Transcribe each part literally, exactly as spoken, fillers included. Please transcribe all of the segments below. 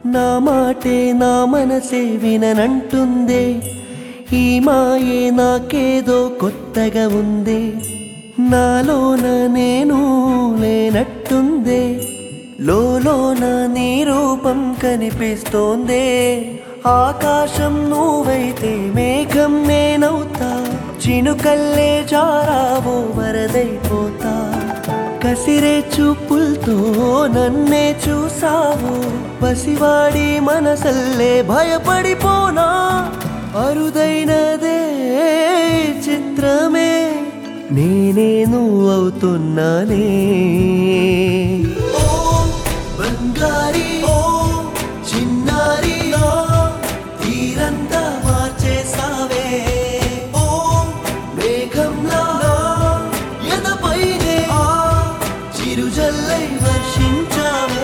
నా మాటే నా మనసే విననంటుందే, ఈ మాయే నాకేదో కొత్తగా ఉందే, నాలోన నేను లేనట్టుందే, లోలోన నీ రూపం కనిపిస్తోందే. ఆకాశం నువ్వైతే మేఘం నేనవుతా, చినుకల్లే జారావో వరదైపోతా. కసిరే చూపులతో నన్నే చూసావు, పసివాడి మనసల్లే భయపడిపోనా. అరుదైనదే చిత్రమే, నేనే నువ్వు అవుతున్నానే. ఓ బంగారి ఓ చిన్నారి, తీరంతా మార్చేసావే. ఓ మేఘంలా ఎదపైనే చిరుజల్లై వర్షించావే.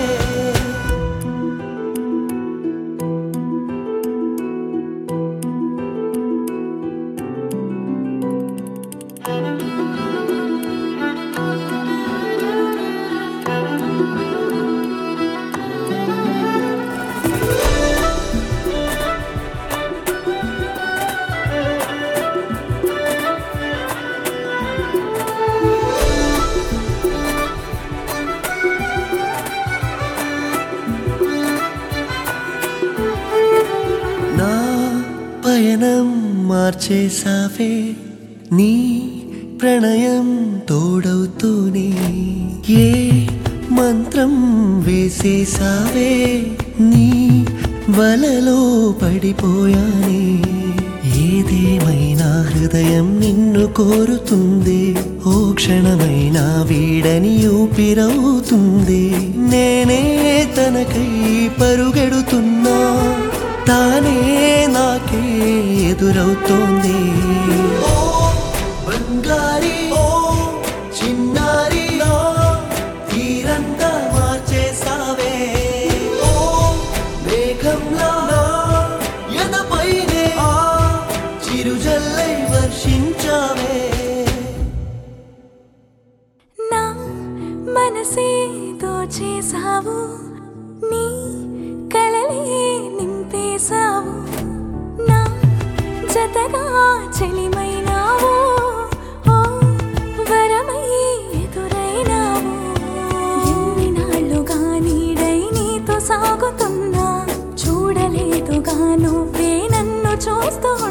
నా పయనం మార్చేసావే, నీ ప్రణయం తోడవుతూనే. ఏ మంత్రం వేసేసావే, నీ వలలో పడిపోయానే. ఏదేమైనా హృదయం నిన్ను కోరుతుంది, ఓ క్షణమైనా వీడని ఊపిరవుతుంది. నేనే తనకై పరుగెడుతున్నా, తానే నాకే ఎదురవుతోంది. ఓ బంగారి ఓ చిన్నారి, తీరంతా మార్చేసావే. ఓ మేఘంలా ఎదపైనే చిరుజల్లై వర్షించావే. నా మనసే దోచేసావు, నీ కలలే నింపేశావు. నా జతగా చెలిమైనావు, ఓ వరమై ఎదురైనావు. ఎన్ని నాళ్ళుగా నీడై నీతో సాగుతున్నా, చూడలేదుగా నువ్వే నన్ను చూస్తూ